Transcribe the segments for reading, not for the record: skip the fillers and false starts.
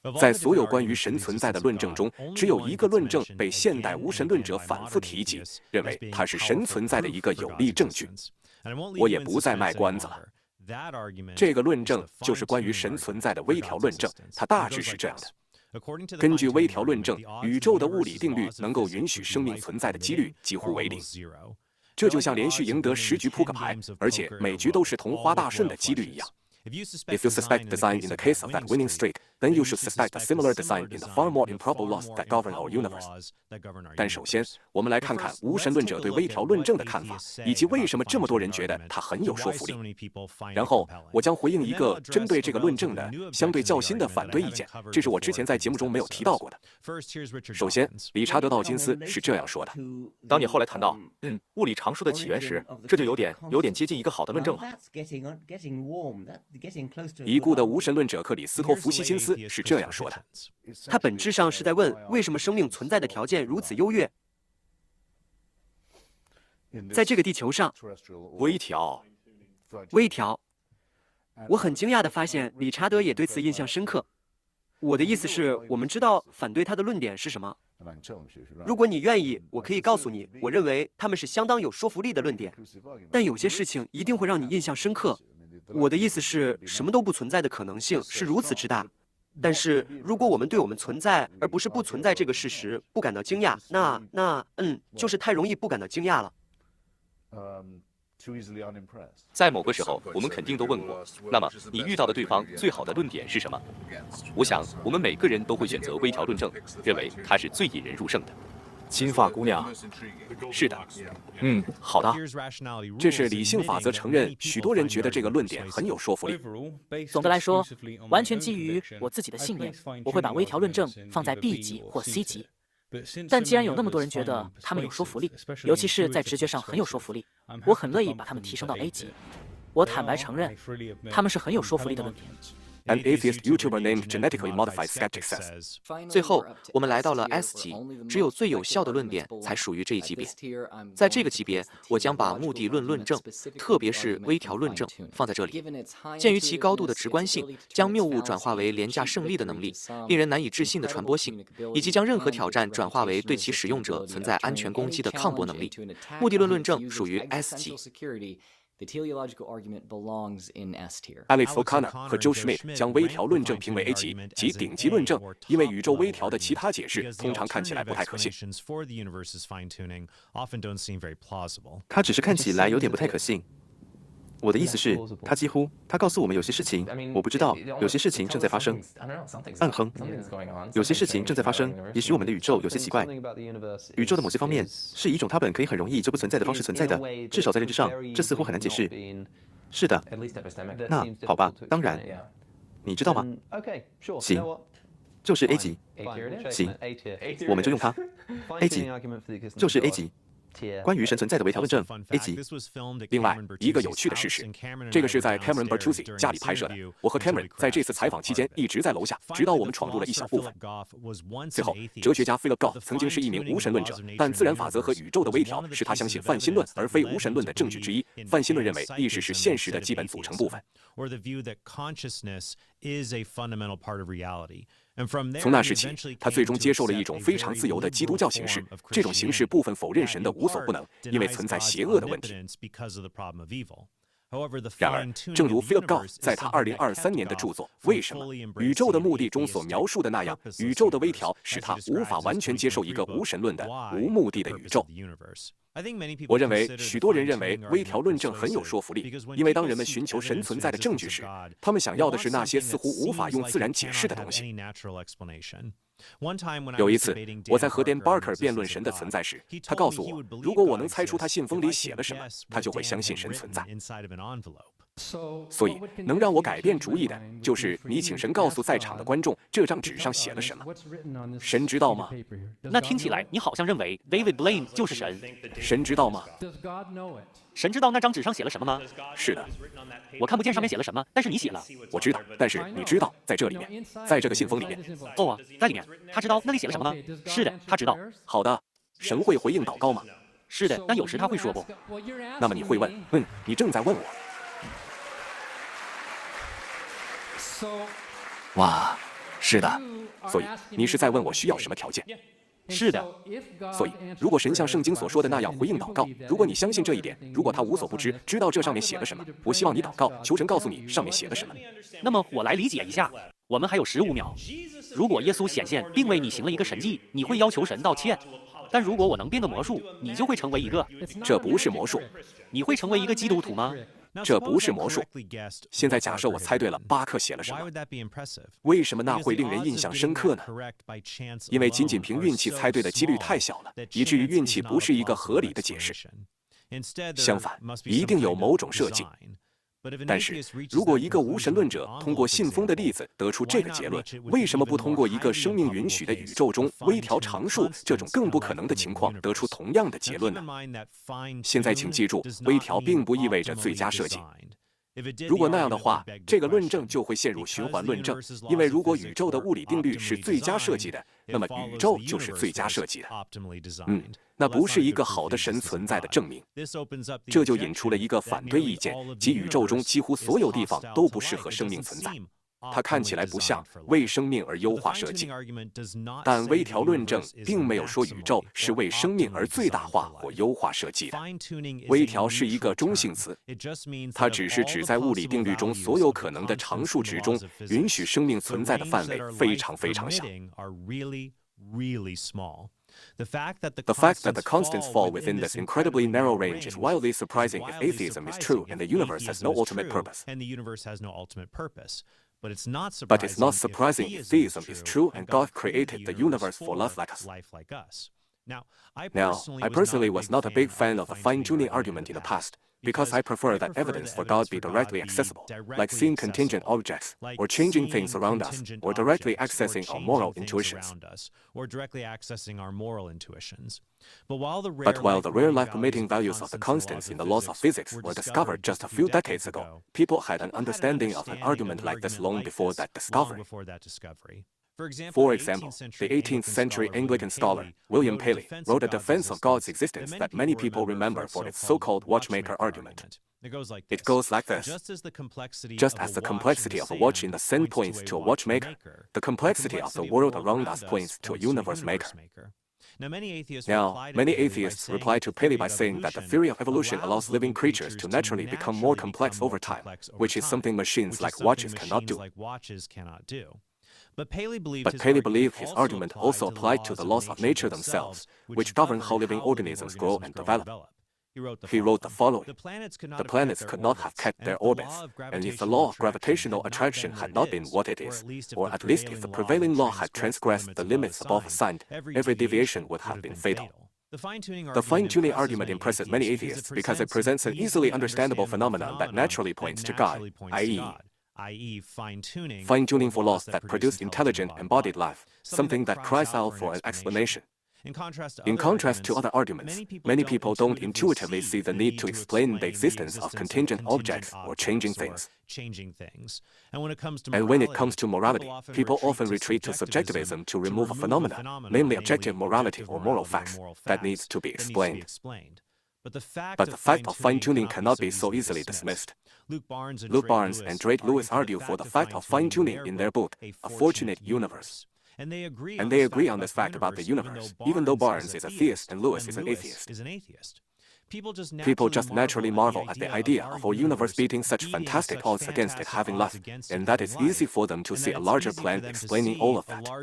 在所有关于神存在的论证中，只有一个论证被现代无神论者反复提及，认为它是神存在的一个有力证据。我也不再卖关子了。这个论证就是关于神存在的微调论证，它大致是这样的：根据微调论证，宇宙的物理定律能够允许生命存在的几率几乎为零。这就像连续赢得10局扑克牌，而且每局都是同花大顺的几率一样。If you suspect design in the case of that winning streak, then you should suspect a similar design in the far more improbable laws that govern our universe. 但首先，我们来看看无神论者对微调论证的看法，以及为什么这么多人觉得它很有说服力。然后，我将回应一个针对这个论证的相对较新的反对意见，这是我之前在节目中没有提到过的。首先，理查德·道金斯是这样说的： 当你后来谈到物理常数的起源时，这就有点接近一个好的论证了。 已故的无神论者克里斯托弗希金斯是这样说的： 他本质上是在问，为什么生命存在的条件如此优越？在这个地球上， 微调。 我很惊讶地发现，理查德也对此印象深刻。我的意思是，我们知道反对他的论点是什么。如果你愿意，我可以告诉你，我认为他们是相当有说服力的论点。但有些事情一定会让你印象深刻。我的意思是，什么都不存在的可能性是如此之大。但是，如果我们对我们存在而不是不存在这个事实不感到惊讶，就是太容易不感到惊讶了。 在某个时候，我们肯定都问过，那么你遇到的对方最好的论点是什么？我想，我们每个人都会选择微调论证，认为它是最引人入胜的。 金发姑娘， 是的， 好的。 这是理性法则承认，许多人觉得这个论点很有说服力。 总的来说，完全基于我自己的信念，我会把微调论证放在 B 级或 C 级。但既然有那么多人觉得他们有说服力，尤其是在直觉上很有说服力，我很乐意把他们提升到 A 级。我坦白承认，他们是很有说服力的论点。 An atheist YouTuber named Genetically Modified Skeptic says. 最后，我们来到了 S 级，只有最有效的论点才属于这一级别。在这个级别，我将把目的论论证，特别是微调论证，放在这里。鉴于其高度的直观性，将谬误转化为廉价胜利的能力，令人难以置信的传播性，以及将任何挑战转化为对其使用者存在安全攻击的抗驳能力，目的论论证属于 S 级。 The teleological argument belongs in S tier. Alex O'Connor 和 Joe Schmidt 将微调论证评为 A 级，即顶级论证，因为宇宙微调的其他解释通常看起来不太可信。 它只是看起来有点不太可信。我的意思是，他告诉我们有些事情我不知道，有些事情正在发生。暗哼，有些事情正在发生，也许我们的宇宙有些奇怪。宇宙的某些方面是以一种它本可以很容易就不存在的方式存在的，至少在认知上，这似乎很难解释。是的，那好吧，当然，你知道吗？行，就是 A 级。行，我们就用它。A 级，就是 A 级。关于神存在的微调论证 A 级。 另外一个有趣的事实，这个是在 Cameron Bertuzzi 家里拍摄的。我和 Cameron 在这次采访期间一直在楼下，直到我们闯入了一小部分。最后，哲学家 Philip Goff 曾经是一名无神论者，但自然法则和宇宙的微调是他相信泛心论而非无神论的证据之一。泛心论认为意识是现实的基本组成部分。从那时起，他最终接受了一种非常自由的基督教形式。这种形式部分否认神的无所不能，因为存在邪恶的问题。然而，正如 Philip Goff 在他2023年的著作《为什么宇宙的目的》中所描述的那样，宇宙的微调使他无法完全接受一个无神论的无目的的宇宙。我认为许多人认为微调论证很有说服力，因为当人们寻求神存在的证据时，他们想要的是那些似乎无法用自然解释的东西。有一次，我在和 Dan Barker 辩论神的存在时，他告诉我，如果我能猜出他信封里写了什么，他就会相信神存在。所以，能让我改变主意的，就是你请神告诉在场的观众，这张纸上写了什么。神知道吗？ 那听起来你好像认为 David Blaine 就是神。 神知道吗？ 神知道那张纸上写了什么吗？ 是的。 我看不见上面写了什么，但是你写了。 我知道，但是你知道，在这里面，在这个信封里面。 哦啊，在里面。他知道那里写了什么吗？是的，他知道。 好的。神会回应祷告吗？ 是的，但有时他会说不。 那么你会问，你正在问我。 哇， 是的。 所以你是在问我需要什么条件？ 是的。 所以，如果神像圣经所说的那样回应祷告，如果你相信这一点，如果他无所不知，知道这上面写了什么，我希望你祷告，求神告诉你上面写了什么。 那么我来理解一下，我们还有15秒。如果耶稣显现并为你行了一个神迹，你会要求神道歉。但如果我能变个魔术，你就会成为一个。 这不是魔术。 你会成为一个基督徒吗？ 这不是魔术。现在假设我猜对了巴克写了什么，为什么那会令人印象深刻呢？因为仅仅凭运气猜对的几率太小了，以至于运气不是一个合理的解释。相反，一定有某种设计。但是，如果一个无神论者通过信封的例子得出这个结论，为什么不通过一个生命允许的宇宙中微调常数这种更不可能的情况得出同样的结论呢？现在请记住，微调并不意味着最佳设计。如果那样的话，这个论证就会陷入循环论证，因为如果宇宙的物理定律是最佳设计的，那么宇宙就是最佳设计的。那不是一个好的神存在的证明。这就引出了一个反对意见，即宇宙中几乎所有地方都不适合生命存在。它看起来不像为生命而优化设计，但微调论证并没有说宇宙是为生命而最大化或优化设计的。微调是一个中性词，它只是指在物理定律中所有可能的常数值中，允许生命存在的范围非常非常小。The fact that the constants fall within this incredibly narrow range is wildly surprising if atheism is true and the universe has no ultimate purpose. But it's not surprising if theism is true and God created the universe for life like us. Now, I personally was not a big fan of the fine-tuning argument in the past, because I prefer that evidence for God be directly accessible, like seeing contingent objects, or changing things around us, or directly accessing our moral intuitions. But while the rare life-permitting values of the constants in the laws of physics were discovered just a few decades ago, people had an understanding of an argument like this long before that discovery. For example, the 18th century Anglican scholar, William Paley, wrote a defense of God's existence that many people remember for its so-called watchmaker argument. It goes like this. Just as the complexity of a watch in the sun points to a watchmaker, the complexity of the world around us points to a universe maker. Now, many atheists reply to Paley by saying that the theory of evolution allows living creatures to naturally become more complex over time, which is something machines like watches cannot do. But Paley believed his argument also applied to the laws of nature themselves, which govern how living organisms grow and develop. He wrote the following: the planets could not have kept their orbits, and if the law of gravitational attraction had not been what it is, or at least if the prevailing law had transgressed the limits above assigned, every deviation would have been fatal. The fine-tuning argument impresses many atheists because it presents an easily understandable phenomenon that naturally points to God, i.e., fine-tuning for laws that produce intelligent, embodied life, something that cries out for an explanation. In contrast to other arguments, many people don't intuitively see the need to explain the existence of contingent objects or changing things. And when it comes to morality, people often retreat to subjectivism to remove a phenomenon, namely objective morality or moral facts, that needs to be explained. But the fact of fine-tuning cannot be so easily dismissed. Luke Barnes and Drake Lewis argue for the fact of fine-tuning in their book, A Fortunate Universe. And they agree on this fact about the universe, even though Barnes is a theist and Lewis is an atheist. People just naturally marvel at the idea of our universe beating such fantastic odds against it having life, and that it's easy for them to see a larger plan explaining all of that.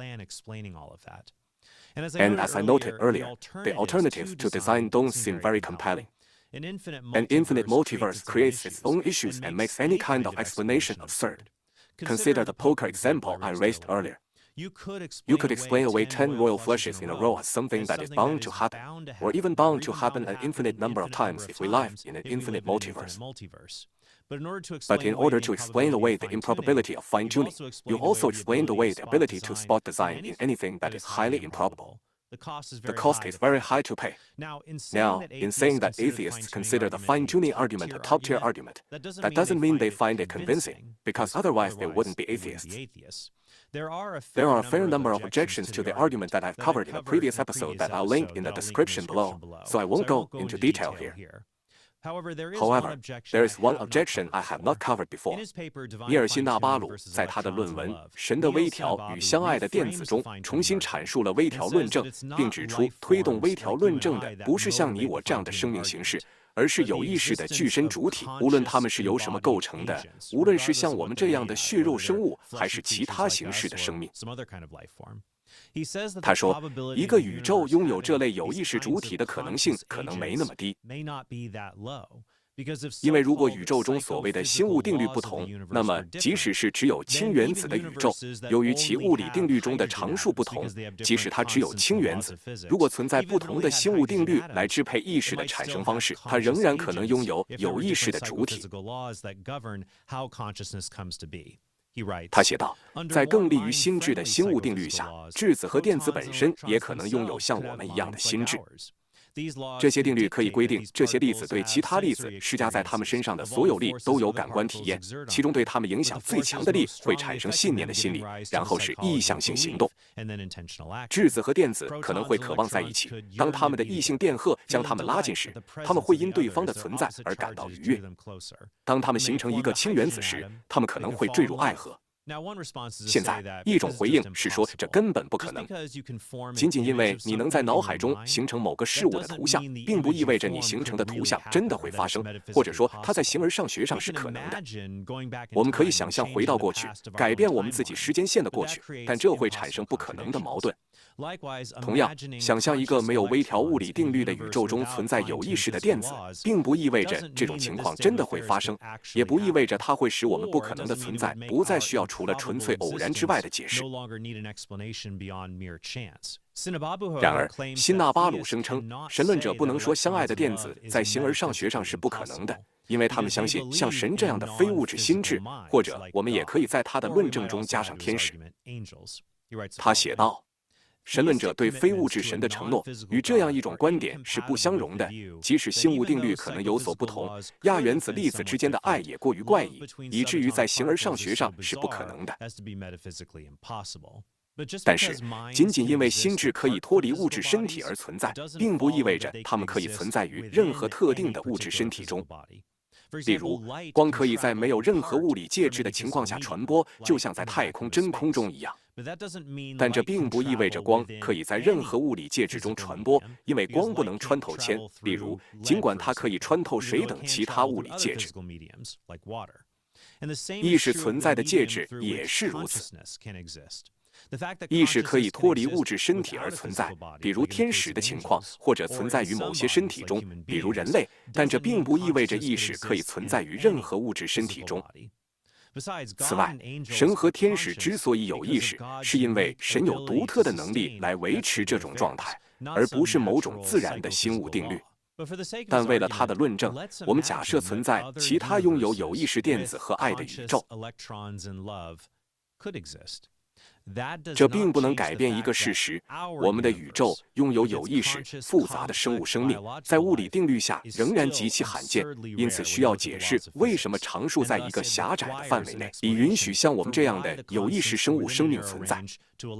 And as I noted earlier, the alternatives to design don't seem very compelling. An infinite multiverse creates its own issues and makes any kind of explanation absurd. Consider the poker example I raised earlier. You could explain away 10 royal flushes in a row as something that is bound to happen, or even bound to happen an infinite number of times if we live in an infinite multiverse. But in order to explain away the improbability of fine-tuning, you also explain away the ability to spot design in anything that is highly improbable. The cost is very high to pay. Now, in saying that atheists consider the fine-tuning argument a top-tier argument, that doesn't mean they find it convincing, because otherwise they wouldn't be atheists. There are a fair number of objections to the argument that I've covered in a previous episode that I'll link in the description below, so I won't go into detail here. However, there is one objection I have not covered before. 尼尔辛纳巴鲁在他的论文《神的微调与相爱的电子》中重新阐述了微调论证，并指出推动微调论证的不是像你我这样的生命形式，而是有意识的具身主体，无论它们是由什么构成的，无论是像我们这样的血肉生物，还是其他形式的生命。他说，一个宇宙拥有这类有意识主体的可能性可能没那么低，因为如果宇宙中所谓的新物定律不同，那么即使是只有氢原子的宇宙，由于其物理定律中的常数不同，即使它只有氢原子，如果存在不同的新物定律来支配意识的产生方式，它仍然可能拥有有意识的主体。他写道，在更利于心智的新物定律下，质子和电子本身也可能拥有像我们一样的心智。这些定律可以规定，这些粒子对其他粒子施加在它们身上的所有力都有感官体验，其中对它们影响最强的力会产生信念的心理，然后是意向性行动。质子和电子可能会渴望在一起，当它们的异性电荷将它们拉近时，它们会因对方的存在而感到愉悦。当它们形成一个氢原子时，它们可能会坠入爱河。现在，一种回应是说这根本不可能。仅仅因为你能在脑海中形成某个事物的图像，并不意味着你形成的图像真的会发生，或者说它在形而上学上是可能的。我们可以想象回到过去，改变我们自己时间线的过去，但这会产生不可能的矛盾。同样，想象一个没有微调物理定律的宇宙中存在有意识的电子，并不意味着这种情况真的会发生，也不意味着它会使我们不可能的存在不再需要除了纯粹偶然之外的解释。然而，辛纳巴鲁声称，神论者不能说相爱的电子在形而上学上是不可能的，因为他们相信像神这样的非物质心智，或者我们也可以在他的论证中加上天使。他写道，神论者对非物质神的承诺与这样一种观点是不相容的，即使新物定律可能有所不同，亚原子粒子之间的爱也过于怪异，以至于在形而上学上是不可能的。但是，仅仅因为心智可以脱离物质身体而存在，并不意味着它们可以存在于任何特定的物质身体中。例如，光可以在没有任何物理介质的情况下传播，就像在太空真空中一样。但这并不意味着光可以在任何物理介质中传播，因为光不能穿透铅。例如，尽管它可以穿透水等其他物理介质。意识存在的介质也是如此。意识可以脱离物质身体而存在，比如天使的情况，或者存在于某些身体中，比如人类，但这并不意味着意识可以存在于任何物质身体中。此外，神和天使之所以有意识，是因为神有独特的能力来维持这种状态，而不是某种自然的心物定律。但为了他的论证，我们假设存在其他拥有有意识电子和爱的宇宙。这并不能改变一个事实：我们的宇宙拥有有意识、复杂的生物生命，在物理定律下仍然极其罕见，因此需要解释为什么常数在一个狭窄的范围内，以允许像我们这样的有意识生物生命存在。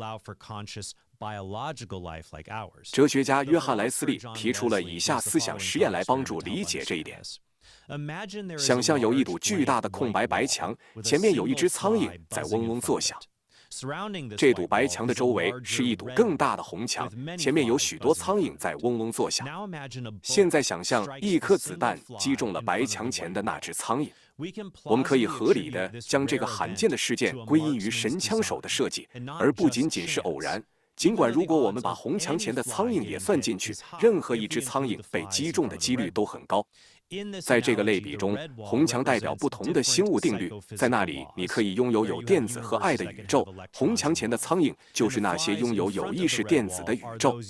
哲学家约翰·莱斯利提出了以下思想实验来帮助理解这一点。想象有一堵巨大的空白白墙，前面有一只苍蝇在嗡嗡作响。这堵白墙的周围是一堵更大的红墙，前面有许多苍蝇在嗡嗡作响。现在想象一颗子弹击中了白墙前的那只苍蝇。我们可以合理地将这个罕见的事件归因于神枪手的设计，而不仅仅是偶然。尽管如果我们把红墙前的苍蝇也算进去，任何一只苍蝇被击中的几率都很高。在这个类比中，红墙代表不同的新物定律，在那里你可以拥有有电子和爱的宇宙，红墙前的苍蝇就是那些拥有有意识电子的宇宙。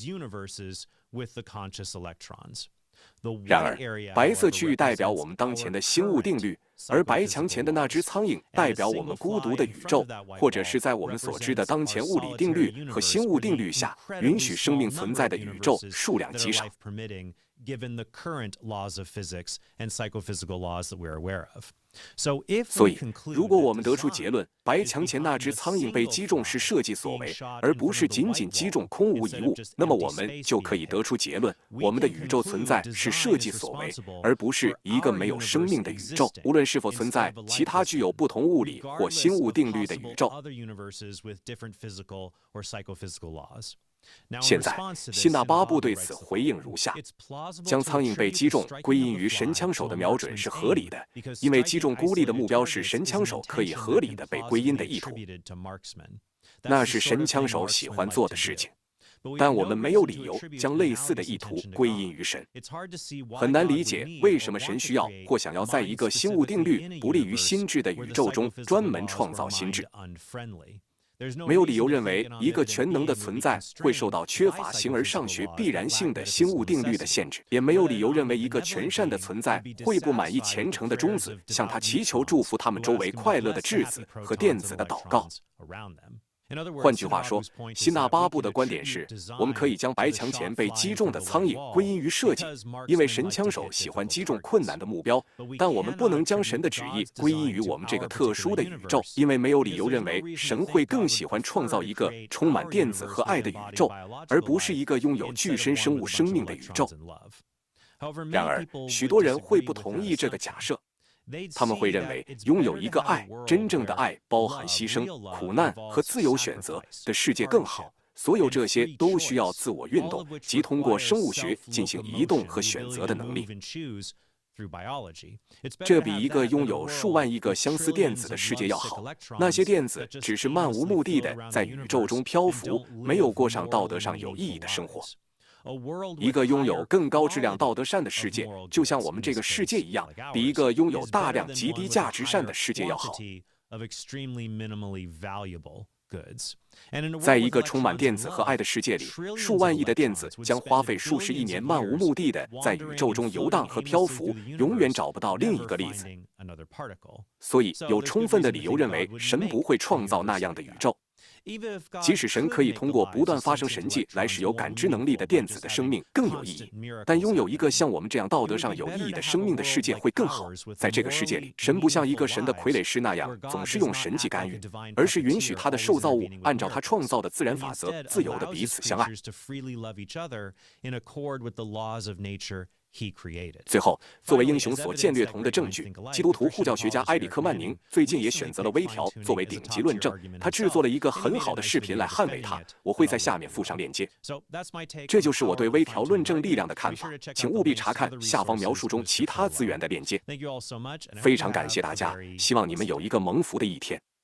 然而，白色区域代表我们当前的新物定律，而白墙前的那只苍蝇代表我们孤独的宇宙，或者是在我们所知的当前物理定律和新物定律下允许生命存在的宇宙数量极少。 所以，如果我们得出结论，白墙前那只苍蝇被击中是设计所为，而不是仅仅击中空无一物，那么我们就可以得出结论：我们的宇宙存在是设计所为，而不是一个没有生命的宇宙。无论是否存在其他具有不同物理或新物定律的宇宙。现在，辛纳巴布对此回应如下：将苍蝇被击中归因于神枪手的瞄准是合理的，因为击中孤立的目标是神枪手可以合理的被归因的意图，那是神枪手喜欢做的事情。但我们没有理由将类似的意图归因于神。很难理解为什么神需要或想要在一个新物定律不利于心智的宇宙中专门创造心智。没有理由认为一个全能的存在会受到缺乏形而上学必然性的新物定律的限制，也没有理由认为一个全善的存在会不满意虔诚的中子向他祈求祝福他们周围快乐的质子和电子的祷告。换句话说，辛纳巴布的观点是，我们可以将白墙前被击中的苍蝇归因于设计，因为神枪手喜欢击中困难的目标，但我们不能将神的旨意归因于我们这个特殊的宇宙，因为没有理由认为神会更喜欢创造一个充满电子和爱的宇宙，而不是一个拥有具身生物生命的宇宙。然而，许多人会不同意这个假设。他们会认为，拥有一个爱，真正的爱包含牺牲、苦难和自由选择的世界更好。所有这些都需要自我运动，即通过生物学进行移动和选择的能力。这比一个拥有数万亿个相似电子的世界要好。那些电子只是漫无目的的在宇宙中漂浮，没有过上道德上有意义的生活。一个拥有更高质量道德善的世界，就像我们这个世界一样，比一个拥有大量极低价值善的世界要好。在一个充满电子和爱的世界里，数万亿的电子将花费数十亿年漫无目的的在宇宙中游荡和漂浮，永远找不到另一个粒子。所以，有充分的理由认为神不会创造那样的宇宙。即使神可以通过不断发生神迹来使有感知能力的电子的生命更有意义，但拥有一个像我们这样道德上有意义的生命的世界会更好。在这个世界里，神不像一个神的傀儡师那样总是用神迹干预，而是允许他的受造物按照他创造的自然法则自由地彼此相爱。最后，作为英雄所见略同的证据，基督徒护教学家埃里克·曼宁最近也选择了微调作为顶级论证。他制作了一个很好的视频来捍卫它，我会在下面附上链接。这就是我对微调论证力量的看法，请务必查看下方描述中其他资源的链接。非常感谢大家，希望你们有一个蒙福的一天。